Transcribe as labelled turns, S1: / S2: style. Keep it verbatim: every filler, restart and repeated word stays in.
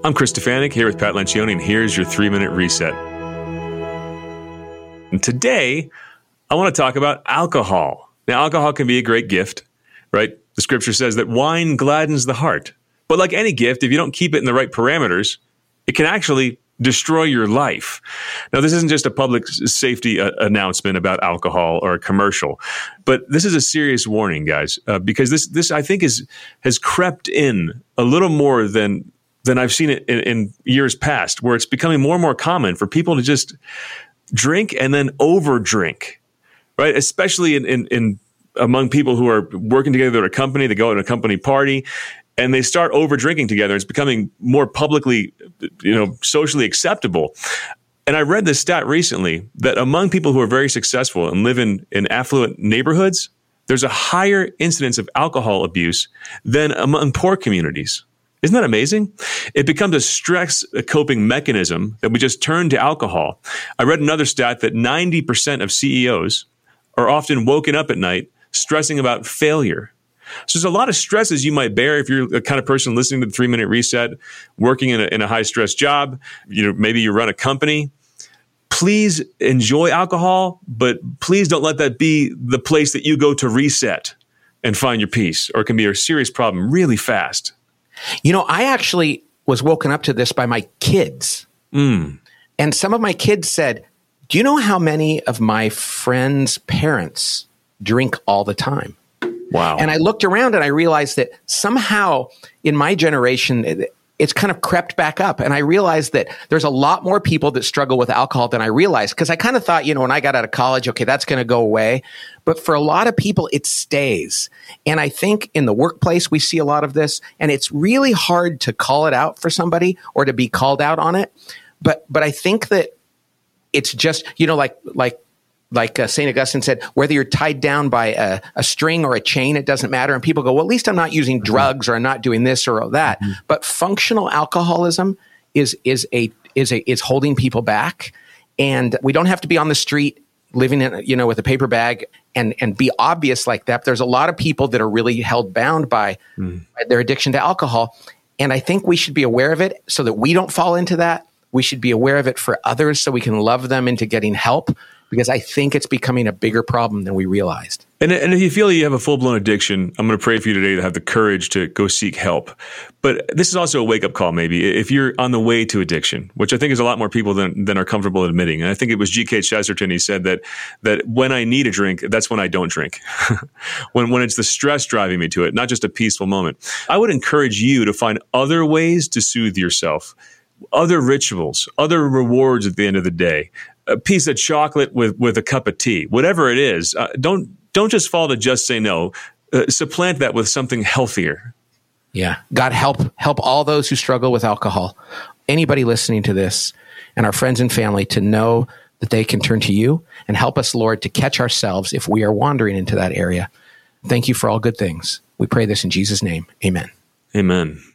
S1: I'm Chris Stefanik here with Pat Lencioni, and here's your three-minute reset. And today, I want to talk about alcohol. Now, alcohol can be a great gift, right? The scripture says that wine gladdens the heart. But like any gift, if you don't keep it in the right parameters, it can actually destroy your life. Now, this isn't just a public safety uh, announcement about alcohol or a commercial, but this is a serious warning, guys, uh, because this, this I think, is has crept in a little more than than I've seen it in, in years past, where it's becoming more and more common for people to just drink and then over drink, right? Especially in, in, in among people who are working together at a company, they go to a company party and they start over drinking together. It's becoming more publicly, you know, socially acceptable. And I read this stat recently that among people who are very successful and live in, in affluent neighborhoods, there's a higher incidence of alcohol abuse than among poor communities. Isn't that amazing? It becomes a stress coping mechanism that we just turn to alcohol. I read another stat that ninety percent of C E Os are often woken up at night stressing about failure. So there's a lot of stresses you might bear if you're the kind of person listening to the three-minute reset, working in a, in a high-stress job. You know, maybe you run a company. Please enjoy alcohol, but please don't let that be the place that you go to reset and find your peace, or it can be a serious problem really fast.
S2: You know, I actually was woken up to this by my kids.
S1: Mm.
S2: And some of my kids said, do you know how many of my friends' parents drink all the time?
S1: Wow.
S2: And I looked around and I realized that somehow in my generation, it, it's kind of crept back up. And I realized that there's a lot more people that struggle with alcohol than I realized. Because I kind of thought, you know, when I got out of college, okay, that's going to go away. But for a lot of people, it stays. And I think in the workplace, we see a lot of this. And it's really hard to call it out for somebody or to be called out on it. But but I think that it's just, you know, like like like uh, Saint Augustine said, whether you're tied down by a, a string or a chain, it doesn't matter. And people go, well, at least I'm not using drugs or I'm not doing this or that. Mm-hmm. But functional alcoholism is is a is a is holding people back. And we don't have to be on the street living in, you know, with a paper bag and and be obvious like that. There's a lot of people that are really held bound by, mm. by their addiction to alcohol. And I think we should be aware of it so that we don't fall into that. We should be aware of it for others so we can love them into getting help, because I think it's becoming a bigger problem than we realized.
S1: And, and if you feel you have a full-blown addiction, I'm going to pray for you today to have the courage to go seek help. But this is also a wake-up call, maybe, if you're on the way to addiction, which I think is a lot more people than, than are comfortable admitting. And I think it was G K Chesterton, he said that that when I need a drink, that's when I don't drink. when when it's the stress driving me to it, not just a peaceful moment. I would encourage you to find other ways to soothe yourself, other rituals, other rewards at the end of the day. A piece of chocolate with, with a cup of tea, whatever it is. Uh, don't don't just fall to just say no. Uh, supplant that with something healthier.
S2: Yeah. God, help help all those who struggle with alcohol. Anybody listening to this, and our friends and family, to know that they can turn to you, and help us, Lord, to catch ourselves if we are wandering into that area. Thank you for all good things. We pray this in Jesus' name. Amen.
S1: Amen.